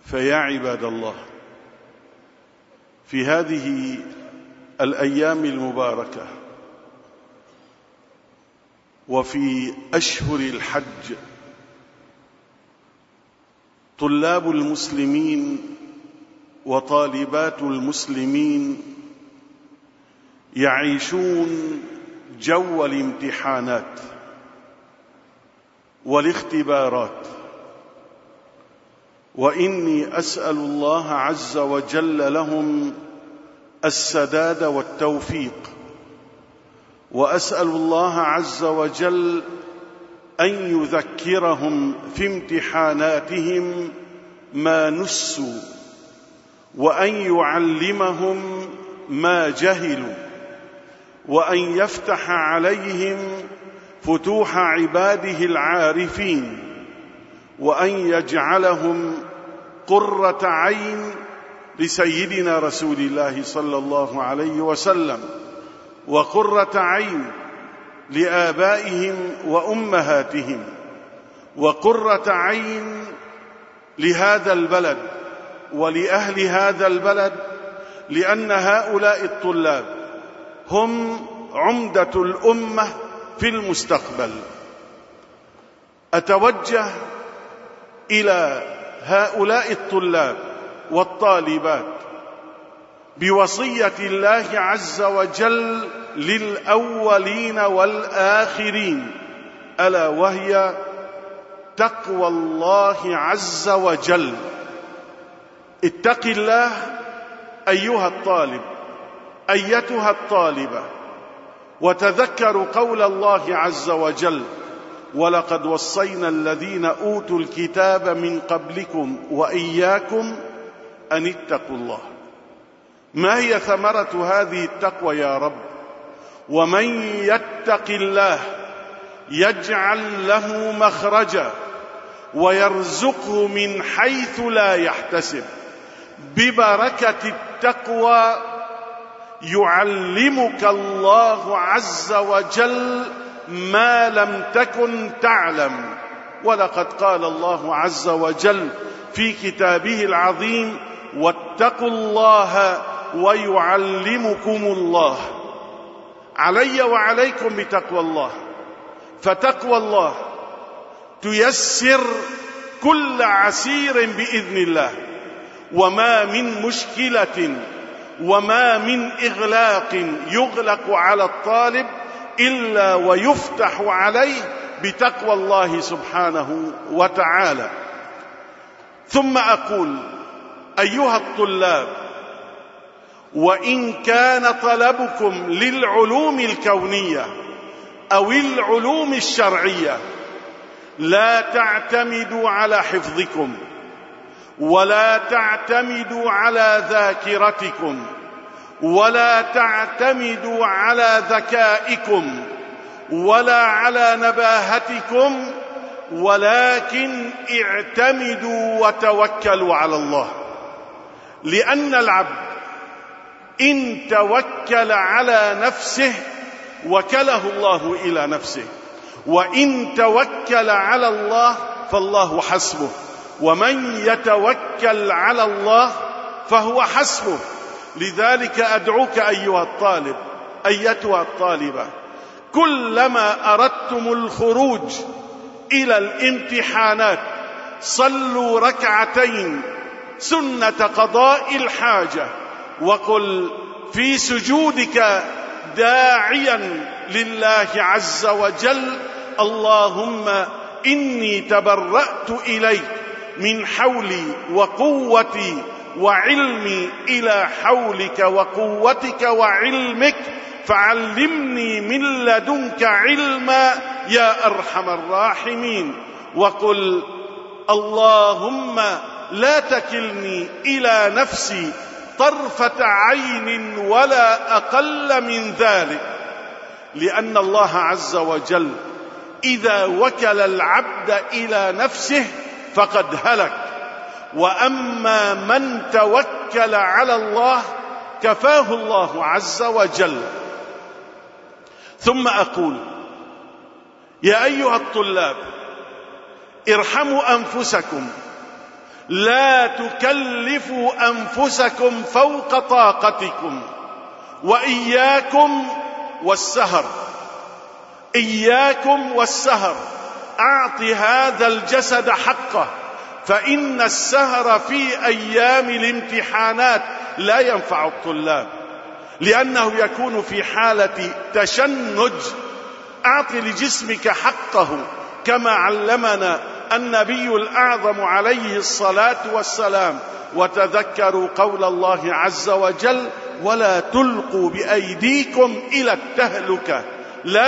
فيا عباد الله، في هذه الأيام المباركة وفي أشهر الحج طلاب المسلمين وطالبات المسلمين يعيشون جو الامتحانات والاختبارات، وإني أسأل الله عز وجل لهم السداد والتوفيق، وأسأل الله عز وجل أن يذكرهم في امتحاناتهم ما نسوا، وأن يعلمهم ما جهلوا، وأن يفتح عليهم فتوح عباده العارفين، وأن يجعلهم قرة عين لسيدنا رسول الله صلى الله عليه وسلم، وقرة عين لآبائهم وأمهاتهم، وقرة عين لهذا البلد ولأهل هذا البلد، لأن هؤلاء الطلاب هم عمدة الأمة في المستقبل. أتوجه إلى هؤلاء الطلاب والطالبات بوصية الله عز وجل للأولين والآخرين، ألا وهي تقوى الله عز وجل. اتق الله أيها الطالب، أيتها الطالبة، وتذكروا قول الله عز وجل: ولقد وصينا الذين أوتوا الكتاب من قبلكم وإياكم أن اتقوا الله. ما هي ثمرة هذه التقوى يا رب؟ ومن يتق الله يجعل له مخرجا ويرزقه من حيث لا يحتسب. ببركة التقوى يعلمك الله عز وجل ما لم تكن تعلم. ولقد قال الله عز وجل في كتابه العظيم: واتقوا الله ويعلمكم الله. علي وعليكم بتقوى الله، فتقوى الله تيسر كل عسير بإذن الله، وما من مشكلة وما من إغلاق يغلق على الطالب إلا ويفتح عليه بتقوى الله سبحانه وتعالى. ثم أقول: أيها الطلاب، وإن كان طلبكم للعلوم الكونية أو العلوم الشرعية، لا تعتمدوا على حفظكم، ولا تعتمدوا على ذاكرتكم، ولا تعتمدوا على ذكائكم، ولا على نباهتكم، ولكن اعتمدوا وتوكلوا على الله. لأن العبد إن توكل على نفسه وكله الله إلى نفسه، وإن توكل على الله فالله حسبه، ومن يتوكل على الله فهو حسبه. لذلك أدعوك أيها الطالب، أيتها الطالبة، كلما أردتم الخروج إلى الامتحانات صلوا ركعتين سنة قضاء الحاجة، وقل في سجودك داعيا لله عز وجل: اللهم إني تبرأت إليك من حولي وقوتي وعلمي إلى حولك وقوتك وعلمك، فعلمني من لدنك علما يا أرحم الراحمين. وقل: اللهم لا تكلني إلى نفسي طرفة عين ولا أقل من ذلك. لأن الله عز وجل إذا وكل العبد إلى نفسه فقد هلك، وأما من توكل على الله كفاه الله عز وجل. ثم أقول: يا أيها الطلاب، ارحموا أنفسكم، لا تكلفوا أنفسكم فوق طاقتكم، وإياكم والسهر، إياكم والسهر، أعط هذا الجسد حقه، فإن السهر في أيام الامتحانات لا ينفع الطلاب، لأنه يكون في حالة تشنج. أعط لجسمك حقه كما علمنا النبي الأعظم عليه الصلاة والسلام. وتذكروا قول الله عز وجل: ولا تلقوا بأيديكم إلى التهلكة. لا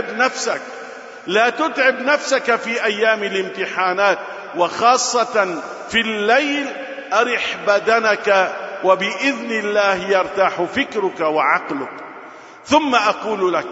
تتعب نفسك في أيام الامتحانات، وخاصة في الليل. أرح بدنك، وبإذن الله يرتاح فكرك وعقلك. ثم أقول لك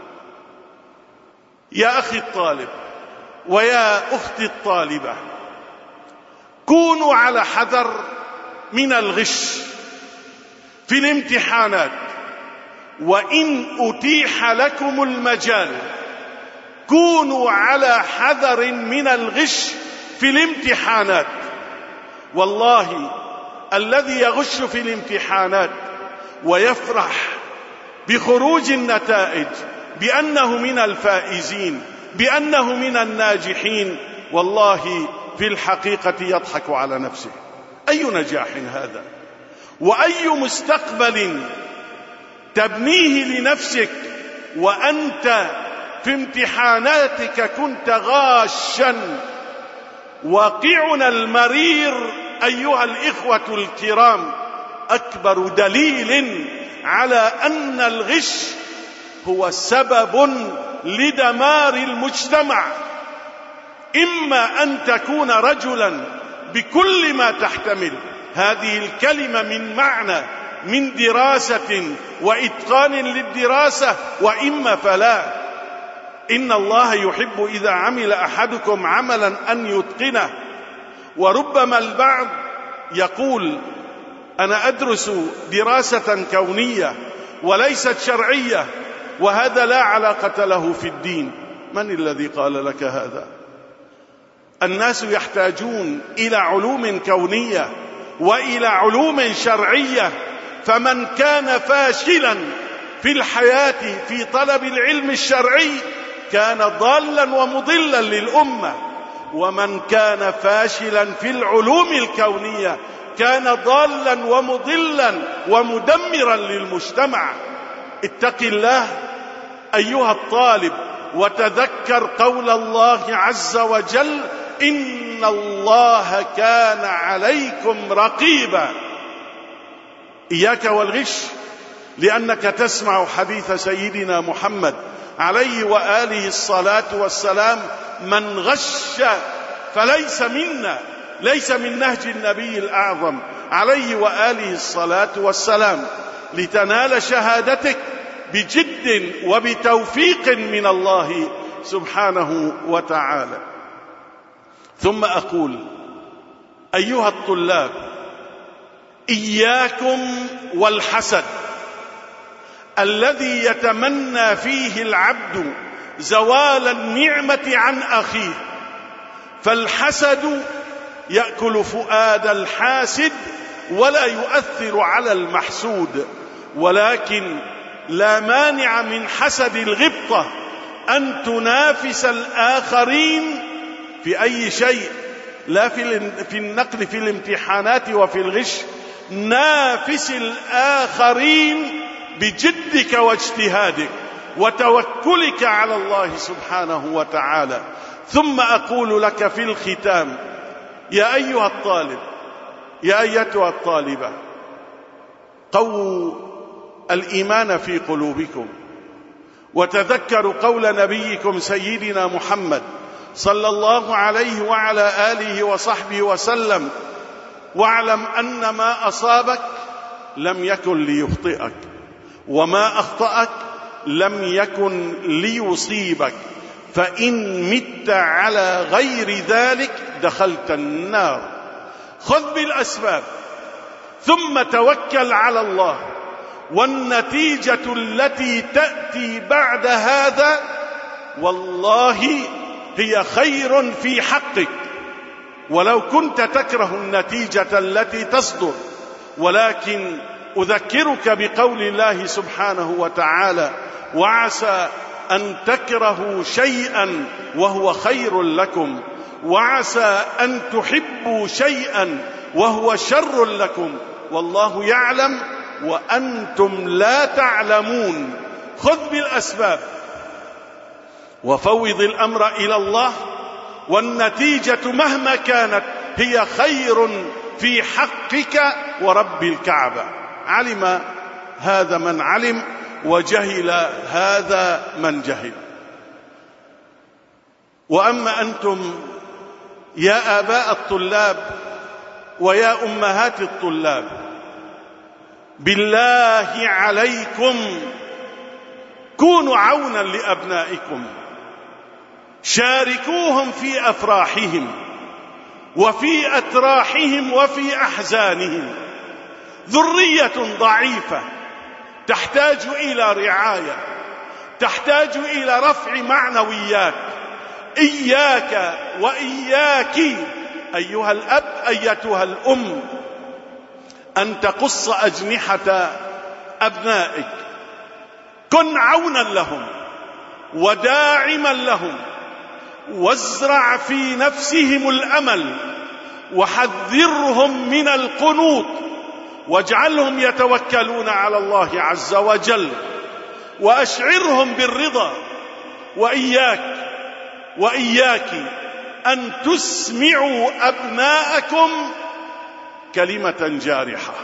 يا أخي الطالب ويا أختي الطالبة، كونوا على حذر من الغش في الامتحانات، وإن أتيح لكم المجال كونوا على حذر من الغش في الامتحانات. والله الذي يغش في الامتحانات ويفرح بخروج النتائج بأنه من الفائزين، بأنه من الناجحين، والله في الحقيقة يضحك على نفسه. أي نجاح هذا؟ وأي مستقبل تبنيه لنفسك وأنت في امتحاناتك كنت غاشا؟ واقعنا المرير أيها الإخوة الكرام أكبر دليل على أن الغش هو سبب لدمار المجتمع. إما أن تكون رجلا بكل ما تحتمل هذه الكلمة من معنى، من دراسة وإتقان للدراسة، وإما فلا. إن الله يحب إذا عمل أحدكم عملا أن يتقنه. وربما البعض يقول: أنا أدرس دراسة كونية وليست شرعية، وهذا لا علاقة له في الدين. من الذي قال لك هذا؟ الناس يحتاجون إلى علوم كونية وإلى علوم شرعية، فمن كان فاشلا في الحياة في طلب العلم الشرعي كان ضالا ومضلا للأمة، ومن كان فاشلا في العلوم الكونية كان ضالا ومضلا ومدمرا للمجتمع. اتق الله أيها الطالب، وتذكر قول الله عز وجل: إن الله كان عليكم رقيبا. إياك والغش، لأنك تسمع حديث سيدنا محمد عليه وآله الصلاة والسلام: من غش فليس منا، ليس من نهج النبي الأعظم عليه وآله الصلاة والسلام. لتنال شهادتك بجد وبتوفيق من الله سبحانه وتعالى. ثم أقول أيها الطلاب: إياكم والحسد الذي يتمنى فيه العبد زوال النعمة عن أخيه. فالحسد يأكل فؤاد الحاسد ولا يؤثر على المحسود، ولكن لا مانع من حسد الغبطة أن تنافس الآخرين في أي شيء، لا في النقل في الامتحانات وفي الغش. نافس الآخرين بجدك واجتهادك وتوكلك على الله سبحانه وتعالى. ثم أقول لك في الختام: يا أيها الطالب، يا أيتها الطالبة، قووا الإيمان في قلوبكم، وتذكروا قول نبيكم سيدنا محمد صلى الله عليه وعلى آله وصحبه وسلم: واعلم أن ما أصابك لم يكن ليخطئك، وما أخطأك لم يكن ليصيبك، فإن مت على غير ذلك دخلت النار. خذ بالأسباب ثم توكل على الله، والنتيجة التي تأتي بعد هذا والله هي خير في حقك ولو كنت تكره النتيجة التي تصدر، ولكن أذكرك بقول الله سبحانه وتعالى: وعسى أن تكرهوا شيئا وهو خير لكم، وعسى أن تحبوا شيئا وهو شر لكم، والله يعلم وأنتم لا تعلمون. خذ بالأسباب وفوض الأمر إلى الله، والنتيجة مهما كانت هي خير في حقك ورب الكعبة. علم هذا من علم، وجهل هذا من جهل. وأما أنتم يا آباء الطلاب ويا أمهات الطلاب، بالله عليكم كونوا عونا لأبنائكم، شاركوهم في أفراحهم وفي أتراحهم وفي أحزانهم. ذرية ضعيفة تحتاج إلى رعاية، تحتاج إلى رفع معنويات. إياك وإياك أيها الأب أيتها الأم أن تقص أجنحة أبنائك. كن عونا لهم وداعما لهم، وازرع في نفسهم الأمل، وحذرهم من القنوط، واجعلهم يتوكلون على الله عز وجل، وأشعرهم بالرضا. وإياك أن تسمعوا أبناءكم كلمة جارحة.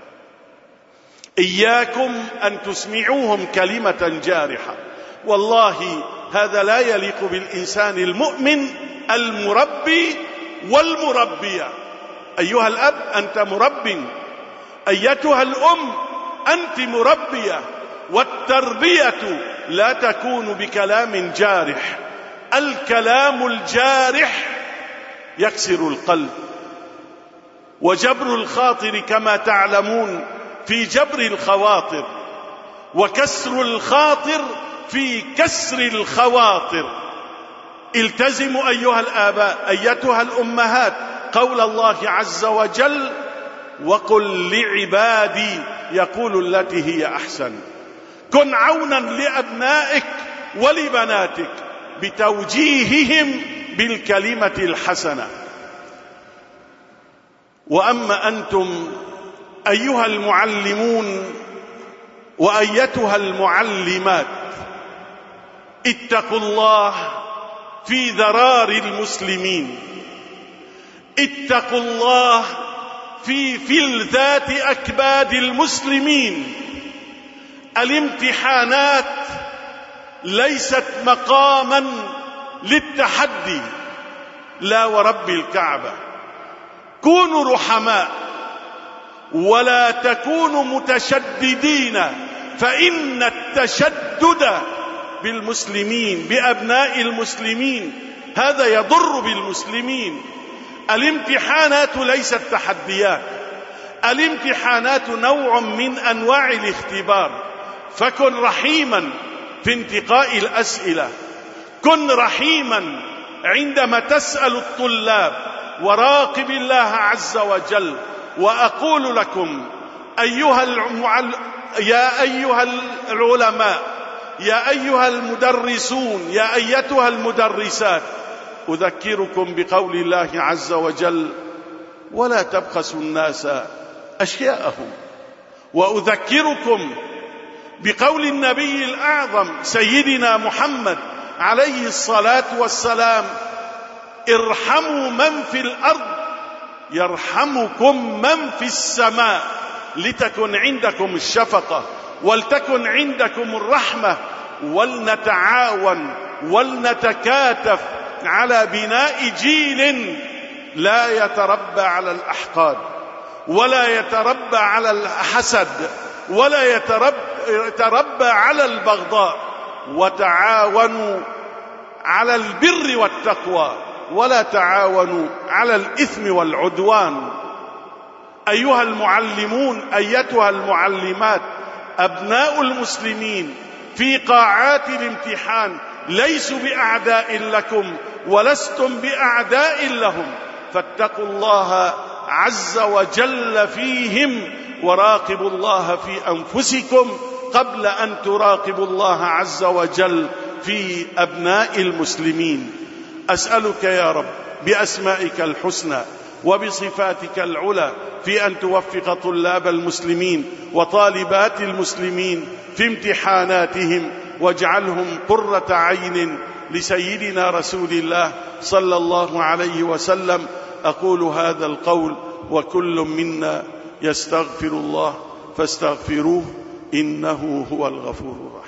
إياكم أن تسمعوهم كلمة جارحة. والله هذا لا يليق بالإنسان المؤمن المربي والمربية. أيها الأب أنت مرب، أيتها الأم أنت مربية. والتربية لا تكون بكلام جارح. الكلام الجارح يكسر القلب. وجبر الخاطر كما تعلمون في جبر الخواطر، وكسر الخاطر في كسر الخواطر. التزموا أيها الآباء أيتها الأمهات قول الله عز وجل: وقل لعبادي يقول التي هي أحسن. كن عونا لأبنائك ولبناتك بتوجيههم بالكلمة الحسنة. وأما أنتم أيها المعلمون وأيتها المعلمات، اتقوا الله في ذرار المسلمين، اتقوا الله في فلذات أكباد المسلمين. الامتحانات ليست مقاما للتحدي، لا ورب الكعبة. كونوا رحماء ولا تكونوا متشددين، فإن التشدد بالمسلمين بأبناء المسلمين هذا يضر بالمسلمين. الامتحانات ليست تحديات، الامتحانات نوع من أنواع الاختبار. فكن رحيما في انتقاء الأسئلة، كن رحيما عندما تسأل الطلاب، وراقب الله عز وجل. وأقول لكم يا أيها العلماء، يا أيها المدرسون، يا أيتها المدرسات، أذكركم بقول الله عز وجل: ولا تبخسوا الناس أشياءهم. وأذكركم بقول النبي الأعظم سيدنا محمد عليه الصلاة والسلام: ارحموا من في الأرض يرحمكم من في السماء. لتكن عندكم الشفقة ولتكن عندكم الرحمة، ولنتعاون ولنتكاتف على بناء جيل لا يتربى على الأحقاد، ولا يتربى على الحسد، ولا يتربى على البغضاء. وتعاونوا على البر والتقوى، ولا تعاونوا على الإثم والعدوان. أيها المعلمون أيتها المعلمات، أبناء المسلمين في قاعات الامتحان ليسوا بأعداء لكم ولستم بأعداء لهم، فاتقوا الله عز وجل فيهم، وراقبوا الله في أنفسكم قبل أن تراقبوا الله عز وجل في أبناء المسلمين. أسألك يا رب بأسمائك الحسنى وبصفاتك العلى في أن توفق طلاب المسلمين وطالبات المسلمين في امتحاناتهم، واجعلهم قرة عين لسيدنا رسول الله صلى الله عليه وسلم. أقول هذا القول وكل منا يستغفر الله فاستغفروه إنه هو الغفور الرحيم.